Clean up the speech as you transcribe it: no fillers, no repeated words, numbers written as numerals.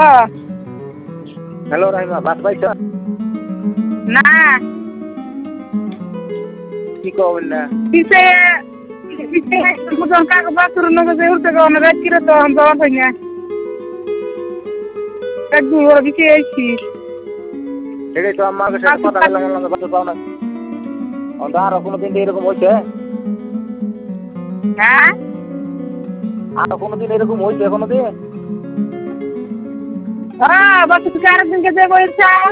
Hello Rahima, বাস পাইছ না কি কবেন না? কিসে কাগজ বাছুর নগে উঠতে গেল রাত কিরে তো আমি যাওয়া পাই না একদম ওরা দিকে আইছি এটাই তো আমার সাথে কথা বললাম, বাস পাও না। আরো কোনোদিন এরকম হয়েছে? হ্যাঁ আরো কোনোদিন এরকম হয়েছে কোনোদিন? বাছুর আরেকদিনকে যে বলছে